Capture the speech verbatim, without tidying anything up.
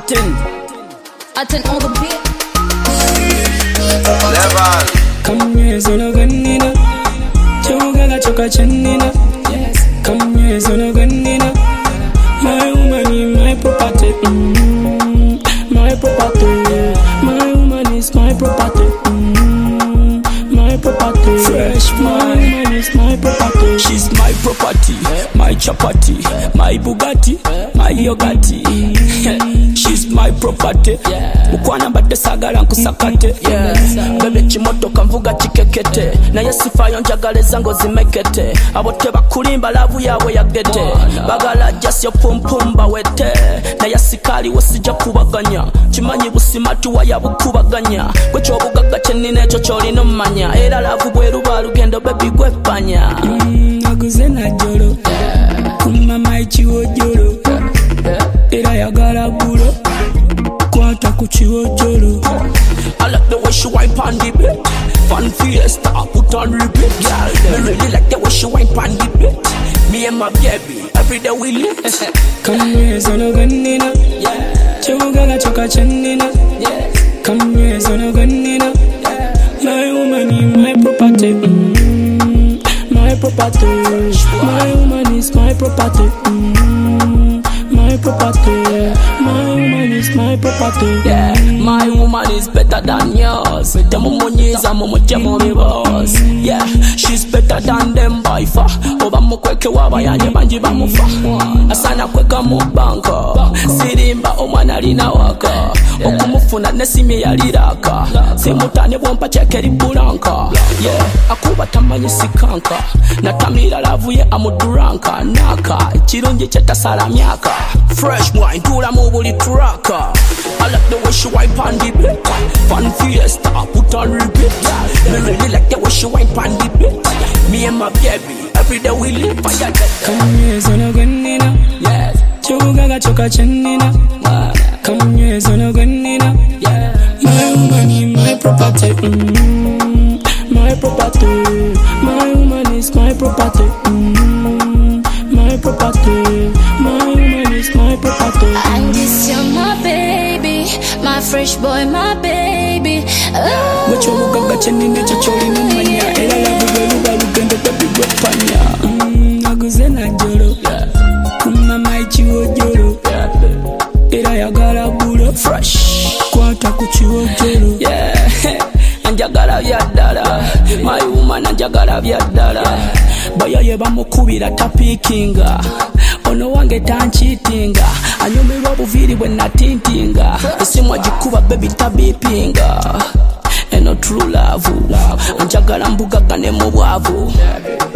Aten Aten on the beat. Level. Come here, so no ganina. Choga choka chanina. Yes. Come here, so no ganina. My woman is my property. Mm, my property. My woman is my property. Mm, my property. Fresh My woman is my property. She's my property, my chapati, my Bugatti, my yogati. She's my property. Mukwana mbadde sagala nkusakate. Bebe kimotoka nvuga kikekete. Naye sifayo njagala zango zimekete. Abo tebakulimba lavu yawe yagete. Bagala jasyo pumpum bawete. Naye sikali wasija kubaganya. Kimanyi busimatu waya bukubaganya. Gwe kyobugaga kyenina ekyo kyolina omanya. Era lavu bweruba lugendo baby gwepanya. Naguze na jolo kumama ichiwojolo era yagala gulo kwata ku chiwojolo. I like the way she wipe on the bed. Fun fiesta, I put on repeat. Me really like the way she wipe on the bed. Me and my baby, every day we lit. Come here, so no ganina. Chogala choka chanina. Come here, so no ganina. My woman is my property. Mm, my property. My woman is my property. Mm, my property. My woman is my property. Yeah, my woman is better than yours. The mumunyiza mumuje muri boss. Yeah, she's better than them by far. Oba mukweke waba yanye banji bamufa. Asana kweka mu banka. Sirimba omwana alina waka. Okumufuna nesimi yaliraka. Simutane bompa chekeri bulanka. Yeah, akuba tamanyi sikanka. Natamira lavuye amuduranka. Naka, chirungi chetasala myaka. Fresh wine, tula mu buli traka. I like the way she wipe on the bed. Fun fiesta, I put on repeat. Me really like the way she wipe on the bed. Me and my baby, every day we live by that. Come here, so no ganina. Yes. Choga choka chanina. Come here, so no ganina. Yeah. My woman is my property. Mm, my property. My woman is my property. Mm, my property. My woman is my property. And this you're my baby, my fresh boy, my baby. Oh. Which one will get in the choli no mania? Ela la bugelu ba lugendo baby gwepanya. Mm, naguze na jolo. Kuma mai chiwo jolo. Ela yagala bulo Fresh. kwata ku chiwo jolo. Yeah. Anjagala byaddala. My woman anjagala byaddala. Bayaye bamukubira tapikinga. Ono wange tanchitinga. Anyumirwa obuviri bwe natintinga. Esimu agikuba baby tabipinga. Eno true love. Anjagala mbugagane mu bwavu.